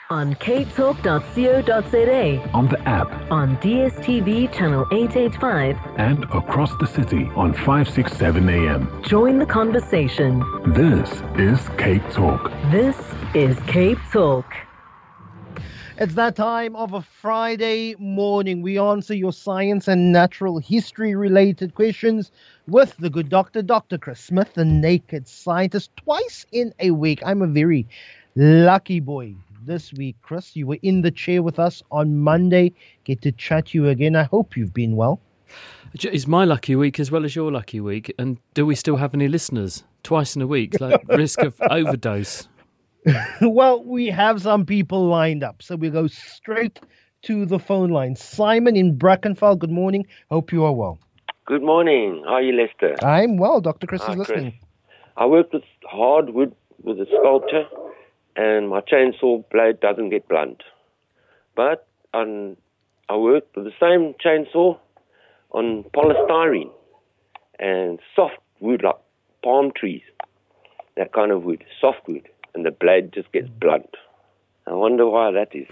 On capetalk.co.za, on the app, on DSTV channel 885, and across the city on 567 AM. Join the conversation. This is Cape Talk. This is Cape Talk. It's that time of a Friday morning. We answer your science and natural history related questions with the good doctor, Dr. Chris Smith, the naked scientist, twice in a week. I'm a very lucky boy this week, Chris. You were in the chair with us on Monday. Get to chat to you again. I hope you've been well. It's my lucky week as well as your lucky week. And do we still have any listeners? Twice in a week, like risk of overdose. Well, we have some people lined up, so we go straight to the phone line. Simon in Brackenfell, good morning. Hope you are well. Good morning. How are you, Lester? I'm well. Dr. Chris is Chris. listening. I work with hardwood with a sculptor, and my chainsaw blade doesn't get blunt. But I work with the same chainsaw on polystyrene and soft wood like palm trees, that kind of wood, soft wood. And the blade just gets blunt. I wonder why that is.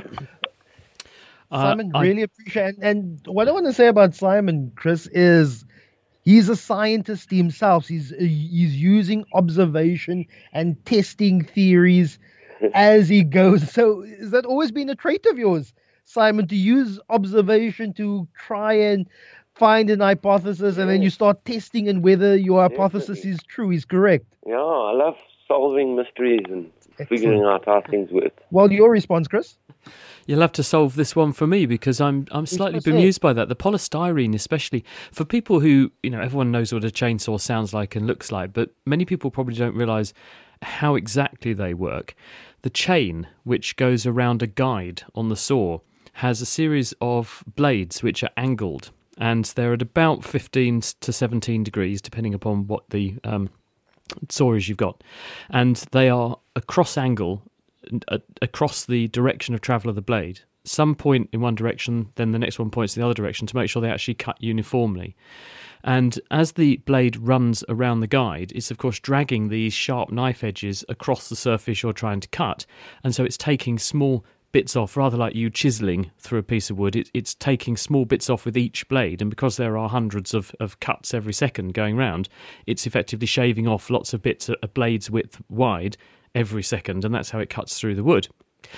Simon, really appreciate it. And what I want to say about Simon, Chris, is he's a scientist himself. He's using observation and testing theories as he goes. So has that always been a trait of yours, Simon, to use observation to try and find an hypothesis, and then you start testing and whether your hypothesis is true, is correct? Yeah, I love solving mysteries and figuring out how things work. Well, your response, Chris? You'll have to solve this one for me because I'm slightly bemused by that. The polystyrene, especially for people who, everyone knows what a chainsaw sounds like and looks like, but many people probably don't realise how exactly they work. The chain, which goes around a guide on the saw, has a series of blades which are angled, and they're at about 15 to 17 degrees, depending upon what the saws you've got, and they are a cross angle across the direction of travel of the blade. Some point in one direction, then the next one points in the other direction to make sure they actually cut uniformly. And as the blade runs around the guide, it's of course dragging these sharp knife edges across the surface you're trying to cut, and so it's taking small bits off, rather like you chiselling through a piece of wood. It's taking small bits off with each blade, and because there are hundreds of cuts every second going round, it's effectively shaving off lots of bits a blade's width wide every second, and that's how it cuts through the wood.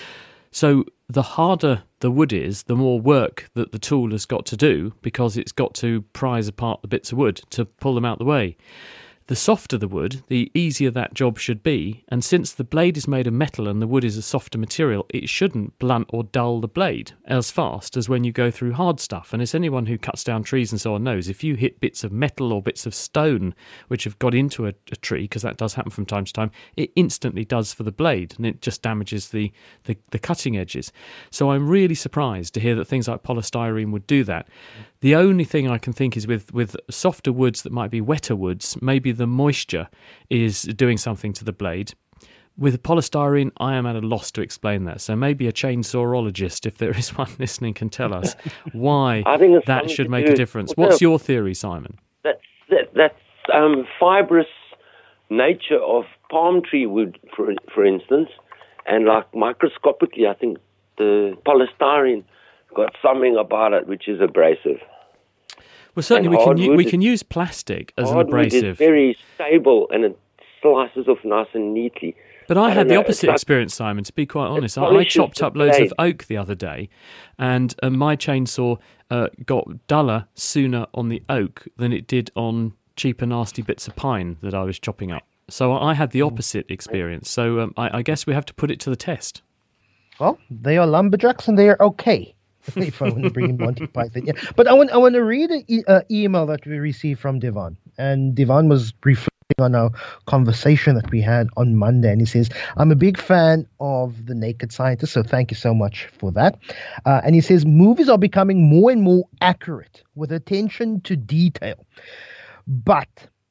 So the harder the wood is, the more work that the tool has got to do, because it's got to prise apart the bits of wood to pull them out the way. The softer the wood, the easier that job should be, and since the blade is made of metal and the wood is a softer material, it shouldn't blunt or dull the blade as fast as when you go through hard stuff. And as anyone who cuts down trees and so on knows, if you hit bits of metal or bits of stone which have got into a tree, because that does happen from time to time, it instantly does for the blade, and it just damages the cutting edges. So I'm really surprised to hear that things like polystyrene would do that. The only thing I can think is with softer woods that might be wetter woods, maybe the moisture is doing something to the blade. With polystyrene, I am at a loss to explain that. So maybe a chainsawologist, if there is one listening, can tell us why that should make a difference. What's your theory, Simon? That's fibrous nature of palm tree wood, for instance, and like microscopically, I think the polystyrene got something about it which is abrasive. Well, certainly we can use plastic as an abrasive. It's very stable and it slices off nice and neatly. But I had the opposite experience, Simon, to be quite honest. I chopped up loads of oak the other day, and my chainsaw got duller sooner on the oak than it did on cheaper, nasty bits of pine that I was chopping up. So I had the opposite experience. So I guess we have to put it to the test. Well, they are lumberjacks and they are okay. If I want to bring in Monty Python, yeah. But I want to read an email that we received from Devon, and Devon was reflecting on our conversation that we had on Monday, and he says, "I'm a big fan of The Naked Scientist, so thank you so much for that." And he says, "Movies are becoming more and more accurate with attention to detail, but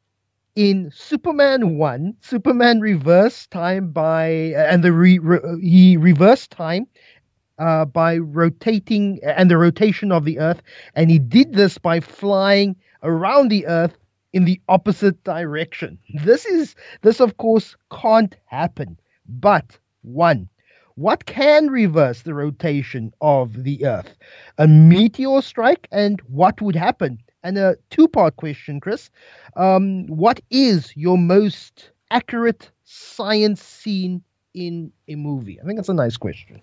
in Superman 1, Superman reversed time he reversed time." By rotating and the rotation of the Earth, and he did this by flying around the Earth in the opposite direction. This of course can't happen. But one, what can reverse the rotation of the Earth? A meteor strike, and what would happen? And a two-part question, Chris. What is your most accurate science scene in a movie? I think that's a nice question.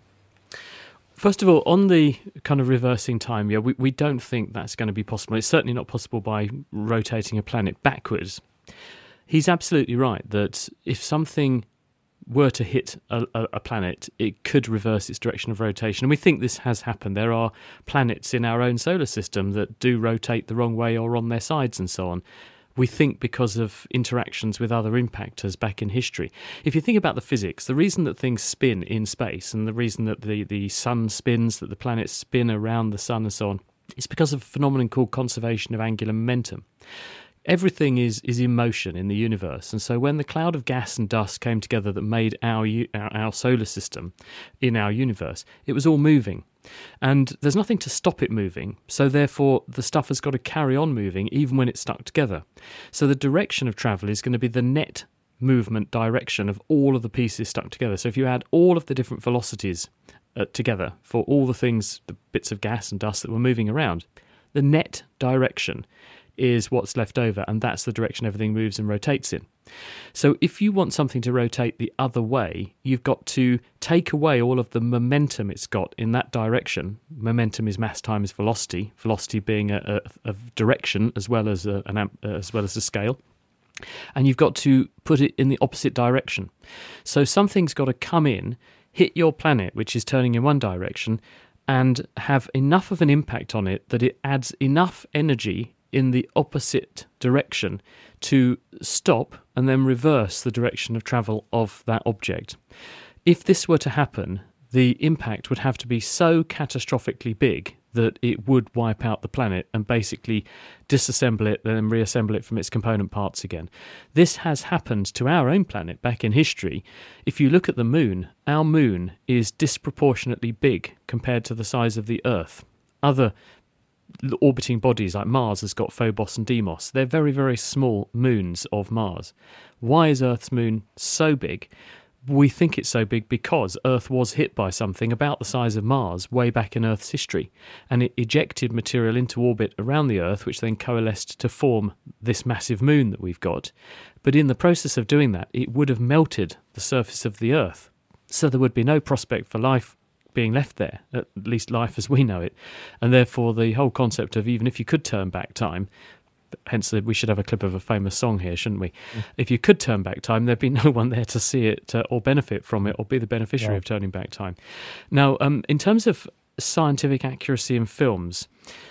First of all, on the kind of reversing time, we don't think that's going to be possible. It's certainly not possible by rotating a planet backwards. He's absolutely right that if something were to hit a planet, it could reverse its direction of rotation. And we think this has happened. There are planets in our own solar system that do rotate the wrong way or on their sides and so on. We think because of interactions with other impactors back in history. If you think about the physics, the reason that things spin in space and the reason that the sun spins, that the planets spin around the sun and so on, is because of a phenomenon called conservation of angular momentum. Everything is in motion in the universe, and so when the cloud of gas and dust came together that made our solar system in our universe, it was all moving. And there's nothing to stop it moving, so therefore the stuff has got to carry on moving even when it's stuck together. So the direction of travel is going to be the net movement direction of all of the pieces stuck together. So if you add all of the different velocities together for all the things, the bits of gas and dust that were moving around, the net direction is what's left over, and that's the direction everything moves and rotates in. So if you want something to rotate the other way, you've got to take away all of the momentum it's got in that direction. Momentum is mass times velocity, velocity being a direction as well as a scale. And you've got to put it in the opposite direction. So something's got to come in, hit your planet, which is turning in one direction, and have enough of an impact on it that it adds enough energy in the opposite direction to stop and then reverse the direction of travel of that object. If this were to happen, the impact would have to be so catastrophically big that it would wipe out the planet and basically disassemble it and then reassemble it from its component parts again. This has happened to our own planet back in history. If you look at the moon, our moon is disproportionately big compared to the size of the Earth. Other orbiting bodies like Mars has got Phobos and Deimos. They're very, very small moons of Mars. Why is Earth's moon so big? We think it's so big because Earth was hit by something about the size of Mars way back in Earth's history, and it ejected material into orbit around the Earth, which then coalesced to form this massive moon that we've got. But in the process of doing that, it would have melted the surface of the Earth, so there would be no prospect for life being left there, at least life as we know it. And therefore the whole concept of even if you could turn back time, hence we should have a clip of a famous song here, shouldn't we? If you could turn back time, there'd be no one there to see it or benefit from it or be the beneficiary of turning back time. Now, in terms of scientific accuracy in films,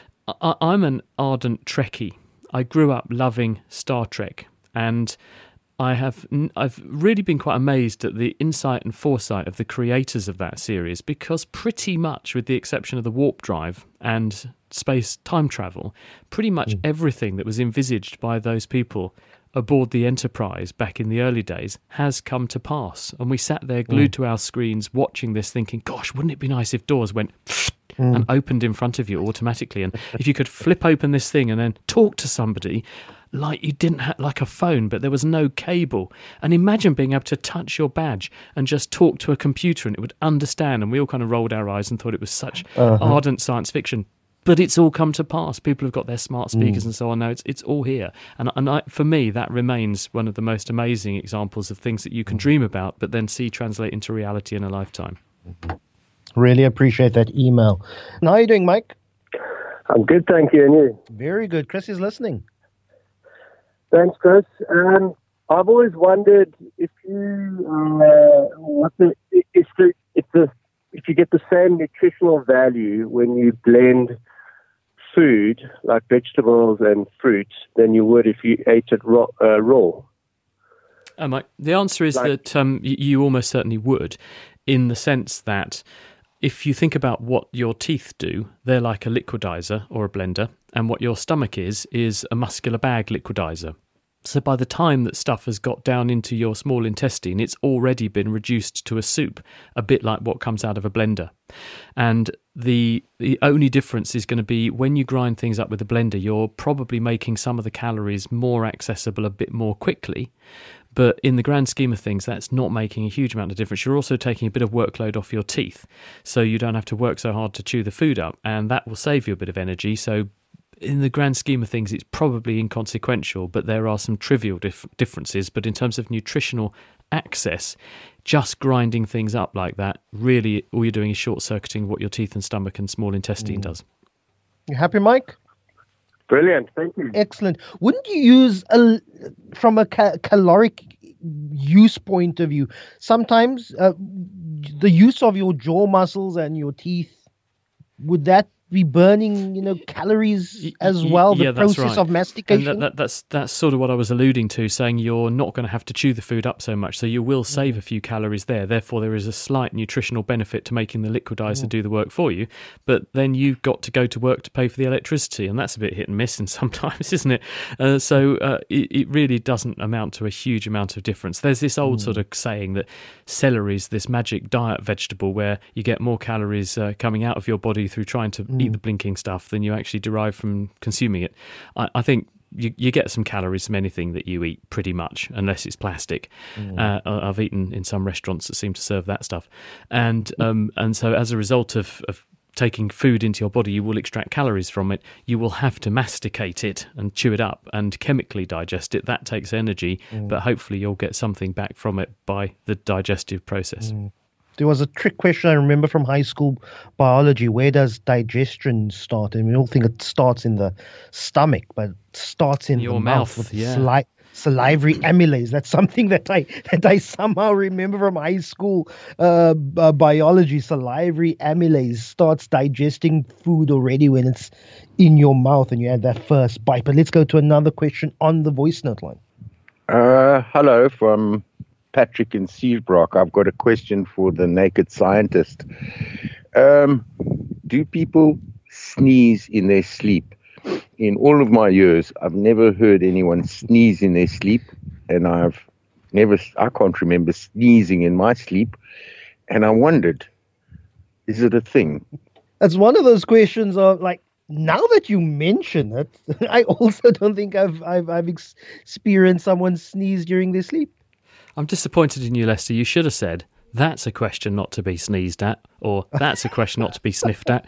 I'm an ardent Trekkie. I grew up loving Star Trek, and I've really been quite amazed at the insight and foresight of the creators of that series, because pretty much, with the exception of the warp drive and space time travel, pretty much everything that was envisaged by those people aboard the Enterprise back in the early days has come to pass. And we sat there glued to our screens watching this thinking, gosh, wouldn't it be nice if doors went and opened in front of you automatically, and if you could flip open this thing and then talk to somebody like you didn't have, like a phone, but there was no cable. And imagine being able to touch your badge and just talk to a computer and it would understand. And we all kind of rolled our eyes and thought it was such ardent science fiction. But it's all come to pass. People have got their smart speakers and so on now. It's all here. And for me, that remains one of the most amazing examples of things that you can dream about, but then see translate into reality in a lifetime. Really appreciate that email. And how are you doing, Mike? I'm good, thank you. And you? Very good. Chris is listening. Thanks, Chris. I've always wondered if if you get the same nutritional value when you blend food like vegetables and fruits than you would if you ate it raw. Mike, the answer is that you almost certainly would, in the sense that if you think about what your teeth do, they're like a liquidizer or a blender, and what your stomach is a muscular bag liquidizer. So by the time that stuff has got down into your small intestine, it's already been reduced to a soup, a bit like what comes out of a blender. And the only difference is going to be when you grind things up with a blender, you're probably making some of the calories more accessible a bit more quickly. But in the grand scheme of things, that's not making a huge amount of difference. You're also taking a bit of workload off your teeth, so you don't have to work so hard to chew the food up, and that will save you a bit of energy. So in the grand scheme of things, it's probably inconsequential, but there are some trivial differences. But in terms of nutritional access, just grinding things up like that, really all you're doing is short-circuiting what your teeth and stomach and small intestine does. You happy, Mike? Brilliant, thank you. Excellent. Wouldn't you use, from a caloric use point of view, sometimes the use of your jaw muscles and your teeth, would that be burning, calories as well? The process of mastication. And that's sort of what I was alluding to, saying you're not going to have to chew the food up so much, so you will save a few calories there. Therefore, there is a slight nutritional benefit to making the liquidizer do the work for you. But then you've got to go to work to pay for the electricity, and that's a bit hit and miss, and sometimes, isn't it? So it really doesn't amount to a huge amount of difference. There's this old sort of saying that celery is this magic diet vegetable where you get more calories coming out of your body through trying to eat the blinking stuff than you actually derive from consuming it. I think you get some calories from anything that you eat, pretty much, unless it's plastic. I've eaten in some restaurants that seem to serve that stuff, and so as a result of taking food into your body, you will extract calories from it. You will have to masticate it and chew it up and chemically digest it. That takes energy, but hopefully you'll get something back from it by the digestive process. There was a trick question I remember from high school biology. Where does digestion start? And we all think it starts in the stomach, but it starts in your the mouth with yeah. Salivary amylase. That's something that I somehow remember from high school biology. Salivary amylase starts digesting food already when it's in your mouth and you had that first bite. But let's go to another question on the voice note line. Hello from Patrick in Seabrook. I've got a question for the naked scientist. Do people sneeze in their sleep? In all of my years, I've never heard anyone sneeze in their sleep, and I can't remember sneezing in my sleep, and I wondered, is it a thing? That's one of those questions of like, now that you mention it, I also don't think I've experienced someone sneeze during their sleep. I'm disappointed in you, Lester. You should have said, that's a question not to be sneezed at, or that's a question not to be sniffed at.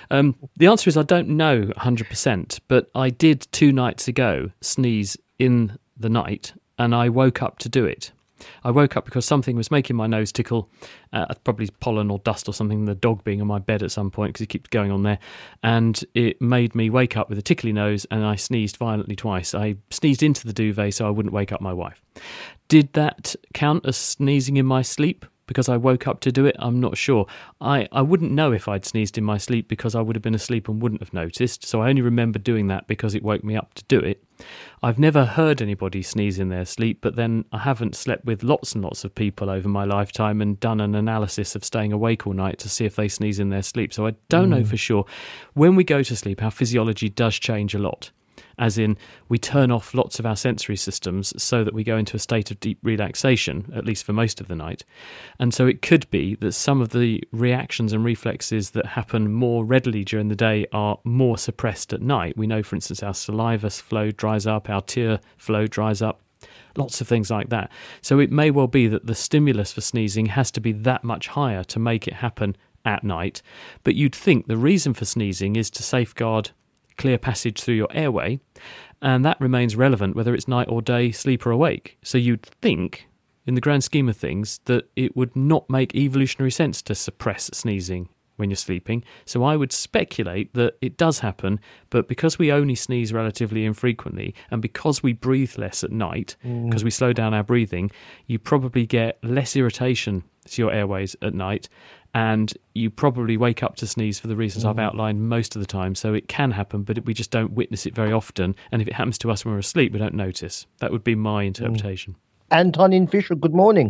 The answer is I don't know 100%, but I did 2 nights ago sneeze in the night, and I woke up to do it. I woke up because something was making my nose tickle, probably pollen or dust or something, the dog being on my bed at some point because he keeps going on there, and it made me wake up with a tickly nose, and I sneezed violently twice. I sneezed into the duvet so I wouldn't wake up my wife. Did that count as sneezing in my sleep? Because I woke up to do it, I'm not sure. I wouldn't know if I'd sneezed in my sleep because I would have been asleep and wouldn't have noticed. So I only remember doing that because it woke me up to do it. I've never heard anybody sneeze in their sleep, but then I haven't slept with lots and lots of people over my lifetime and done an analysis of staying awake all night to see if they sneeze in their sleep. So I don't know for sure. When we go to sleep, our physiology does change a lot. As in, we turn off lots of our sensory systems so that we go into a state of deep relaxation, at least for most of the night. And so it could be that some of the reactions and reflexes that happen more readily during the day are more suppressed at night. We know, for instance, our saliva flow dries up, our tear flow dries up, lots of things like that. So it may well be that the stimulus for sneezing has to be that much higher to make it happen at night. But you'd think the reason for sneezing is to safeguard clear passage through your airway, and that remains relevant whether it's night or day, sleep or awake. So you'd think, in the grand scheme of things, that it would not make evolutionary sense to suppress sneezing when you're sleeping. So I would speculate that it does happen, but because we only sneeze relatively infrequently, and because we breathe less at night, because we slow down our breathing, you probably get less irritation to your airways at night, and you probably wake up to sneeze for the reasons I've outlined most of the time. So it can happen, but we just don't witness it very often. And if it happens to us when we're asleep, we don't notice. That would be my interpretation. Anton in Fisher, good morning.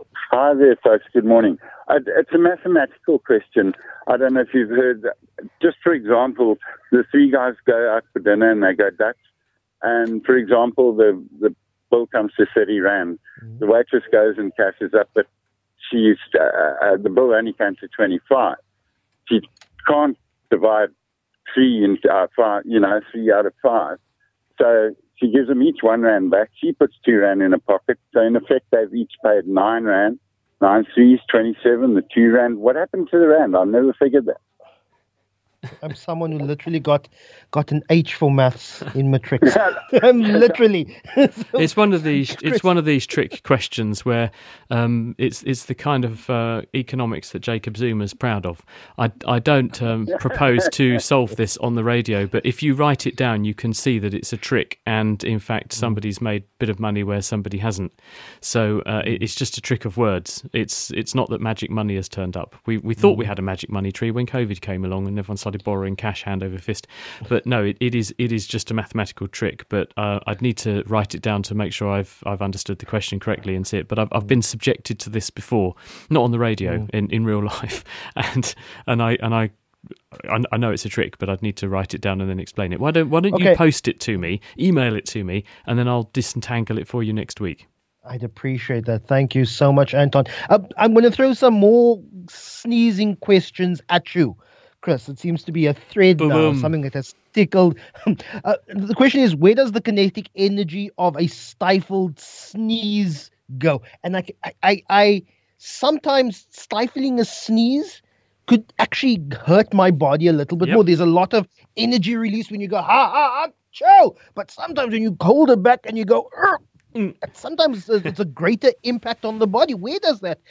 Hi there, folks. Good morning. It's a mathematical question. I don't know if you've heard that. Just for example, the 3 guys go out for dinner and they go Dutch. And for example, the bill comes to 30 Rand. The waitress goes and cashes up, but the bill only came to 25. She can't divide 3 into 5, 3 out of 5. So She gives them each 1 rand back. She puts 2 rand in her pocket. So in effect, they've each paid 9 rand. 9 threes, 27, the 2 rand. What happened to the rand? I've never figured that. I'm someone who literally got an H for maths in matric. I'm literally. It's one of these trick questions where it's the kind of economics that Jacob Zuma's proud of. I don't propose to solve this on the radio, but if you write it down, you can see that it's a trick, and in fact, somebody's made a bit of money where somebody hasn't. So it's just a trick of words. It's not that magic money has turned up. We thought we had a magic money tree when COVID came along, and everyone started borrowing cash hand over fist. But no, it is just a mathematical trick. But I'd need to write it down to make sure I've understood the question correctly and see it. But I've been subjected to this before, not on the radio, in real life, and I know it's a trick, but I'd need to write it down and then explain it. Why don't you post it to me, email it to me, and then I'll disentangle it for you next week. I'd appreciate that. Thank you so much, Anton. I'm going to throw some more sneezing questions at you, Chris. It seems to be a thread now, something that has tickled. The question is, where does the kinetic energy of a stifled sneeze go? And I sometimes stifling a sneeze could actually hurt my body a little bit more. There's a lot of energy release when you go, chow. But sometimes when you hold it back and you go, sometimes it's a greater impact on the body. Where does that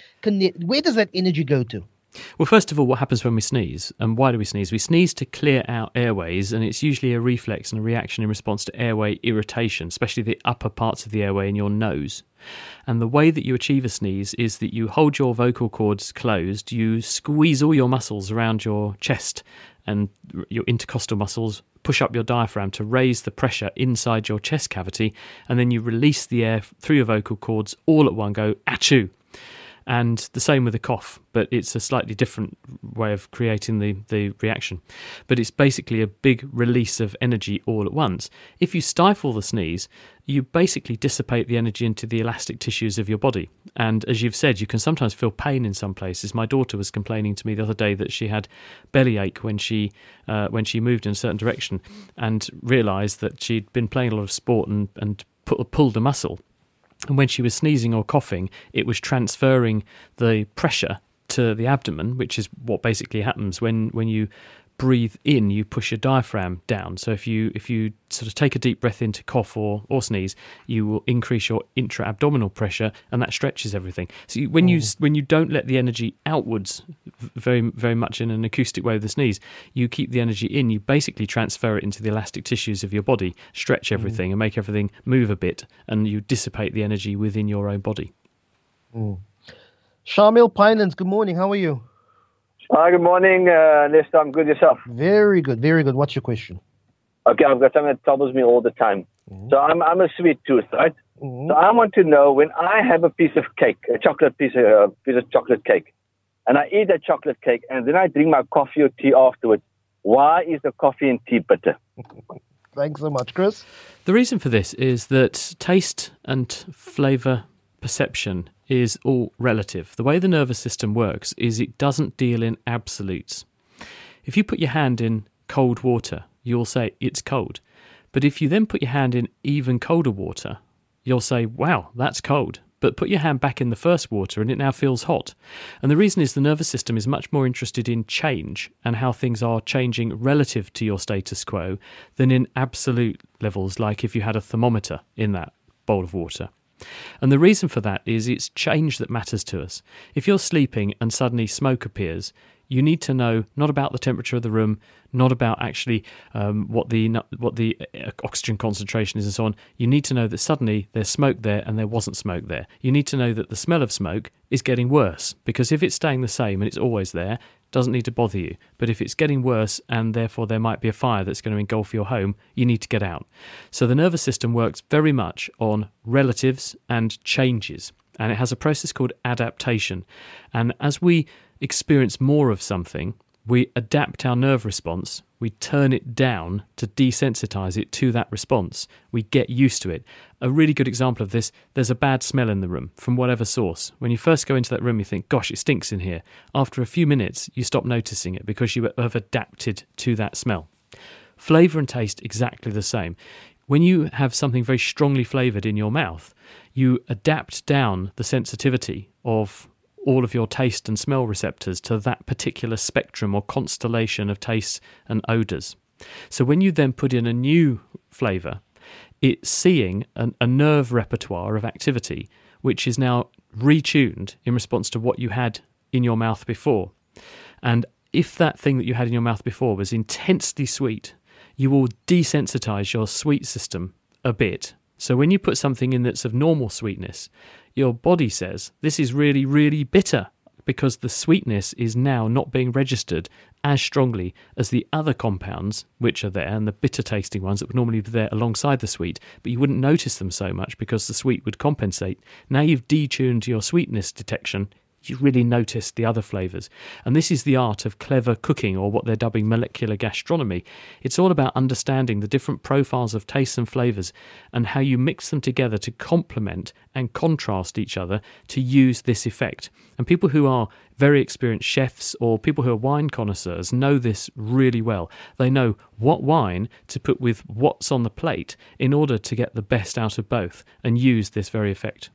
energy go to? Well, first of all, what happens when we sneeze, and why do we sneeze? We sneeze to clear our airways, and it's usually a reflex and a reaction in response to airway irritation, especially the upper parts of the airway in your nose. And the way that you achieve a sneeze is that you hold your vocal cords closed, you squeeze all your muscles around your chest and your intercostal muscles, push up your diaphragm to raise the pressure inside your chest cavity, and then you release the air through your vocal cords all at one go, achoo. And the same with a cough, but it's a slightly different way of creating the reaction. But it's basically a big release of energy all at once. If you stifle the sneeze, you basically dissipate the energy into the elastic tissues of your body. And as you've said, you can sometimes feel pain in some places. My daughter was complaining to me the other day that she had bellyache when she moved in a certain direction and realised that she'd been playing a lot of sport and pulled a muscle. And when she was sneezing or coughing, it was transferring the pressure to the abdomen, which is what basically happens when you breathe in, you push your diaphragm down. So if you sort of take a deep breath in to cough or sneeze, you will increase your intra-abdominal pressure, and that stretches everything. So when you don't let the energy outwards very, very much in an acoustic way with the sneeze, you keep the energy in, you basically transfer it into the elastic tissues of your body, stretch everything and make everything move a bit, and you dissipate the energy within your own body. Shamil Pinelands, good morning. How are you? Hi, good morning, Lester. I'm good. Yourself? Very good, very good. What's your question? Okay, I've got something that troubles me all the time. So I'm a sweet tooth, right? So I want to know, when I have a piece of cake, a piece of chocolate cake, and I eat that chocolate cake, and then I drink my coffee or tea afterwards, why is the coffee and tea bitter? Thanks so much, Chris. The reason for this is that taste and flavour perception is all relative. The way the nervous system works is it doesn't deal in absolutes. If you put your hand in cold water, you'll say it's cold. But if you then put your hand in even colder water, you'll say, wow, that's cold. But put your hand back in the first water and it now feels hot. And the reason is the nervous system is much more interested in change and how things are changing relative to your status quo than in absolute levels, like if you had a thermometer in that bowl of water. And the reason for that is it's change that matters to us. If you're sleeping and suddenly smoke appears, you need to know not about the temperature of the room, not about actually what the oxygen concentration is and so on. You need to know that suddenly there's smoke there and there wasn't smoke there. You need to know that the smell of smoke is getting worse, because if it's staying the same and it's always there, it doesn't need to bother you. But if it's getting worse and therefore there might be a fire that's going to engulf your home, you need to get out. So the nervous system works very much on relatives and changes, and it has a process called adaptation. And as we experience more of something, we adapt our nerve response, we turn it down to desensitize it to that response. We get used to it. A really good example of this, there's a bad smell in the room from whatever source. When you first go into that room, you think, gosh, it stinks in here. After a few minutes, you stop noticing it because you have adapted to that smell. Flavour and taste, exactly the same. when you have something very strongly flavoured in your mouth, you adapt down the sensitivity of all of your taste and smell receptors to that particular spectrum or constellation of tastes and odours. So when you then put in a new flavour, it's seeing a nerve repertoire of activity which is now retuned in response to what you had in your mouth before. And if that thing that you had in your mouth before was intensely sweet, you will desensitize your sweet system a bit. So when you put something in that's of normal sweetness, your body says, this is really, really bitter, because the sweetness is now not being registered as strongly as the other compounds which are there, and the bitter tasting ones that would normally be there alongside the sweet, but you wouldn't notice them so much because the sweet would compensate. Now you've detuned your sweetness detection, you really notice the other flavours. And this is the art of clever cooking, or what they're dubbing molecular gastronomy. It's all about understanding the different profiles of tastes and flavours and how you mix them together to complement and contrast each other to use this effect. And people who are very experienced chefs or people who are wine connoisseurs know this really well. They know what wine to put with what's on the plate in order to get the best out of both and use this very effect.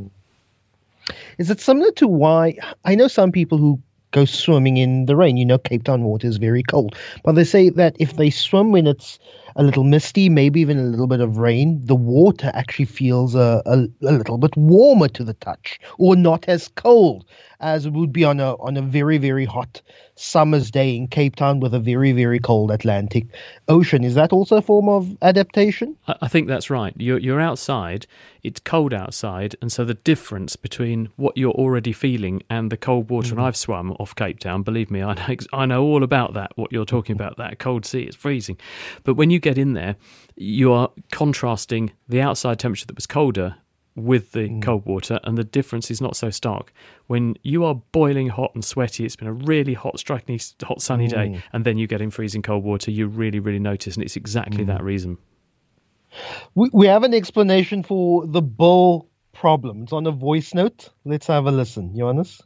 Is it similar to why I know some people who go swimming in the rain? You know, Cape Town water is very cold, but they say that if they swim when it's a little misty, maybe even a little bit of rain, the water actually feels a little bit warmer to the touch, or not as cold as it would be on a very, very hot summer's day in Cape Town with a very, very cold Atlantic Ocean. Is that also a form of adaptation? I think that's right. You're outside, it's cold outside, and so the difference between what you're already feeling and the cold water, and I've swum off Cape Town, believe me, I know all about that, what you're talking about, that cold sea, it's freezing. But when you get in there, you are contrasting the outside temperature that was colder with the cold water, and the difference is not so stark. When you are boiling hot and sweaty, it's been a really hot, strikingly hot sunny day, and then you get in freezing cold water, you really, really notice, and it's exactly that reason. We have an explanation for the bull problem. It's on a voice note. Let's have a listen. Johannes?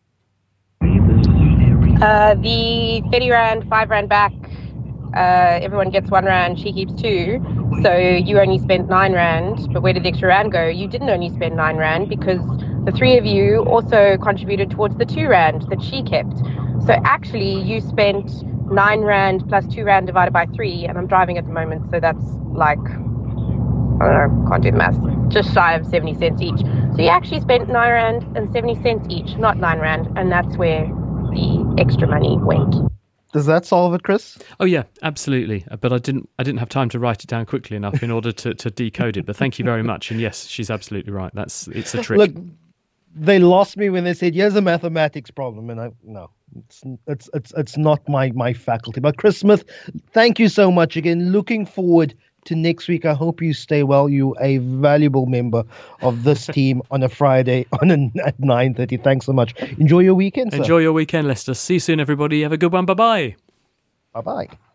The 30 Rand, 5 Rand back, everyone gets 1 Rand, she keeps 2. So you only spent 9 Rand, but where did the extra Rand go? You didn't only spend 9 Rand because the 3 of you also contributed towards the 2 Rand that she kept. So actually you spent 9 Rand plus 2 Rand divided by 3, and I'm driving at the moment, so that's like, I don't know, can't do the maths, just shy of 70 cents each. So you actually spent 9 Rand and 70 cents each, not 9 Rand, and that's where the extra money went. Does that solve it, Chris? Oh yeah, absolutely. But I didn't have time to write it down quickly enough in order to decode it. But thank you very much. And yes, she's absolutely right. It's a trick. Look, they lost me when they said, "Here's a mathematics problem," and it's not my faculty. But Chris Smith, thank you so much again. Looking forward to next week. I hope you stay well. You're a valuable member of this team on a Friday at 9:30. Thanks so much. Enjoy your weekend, sir. Enjoy your weekend, Lester. See you soon, everybody. Have a good one. Bye-bye. Bye-bye.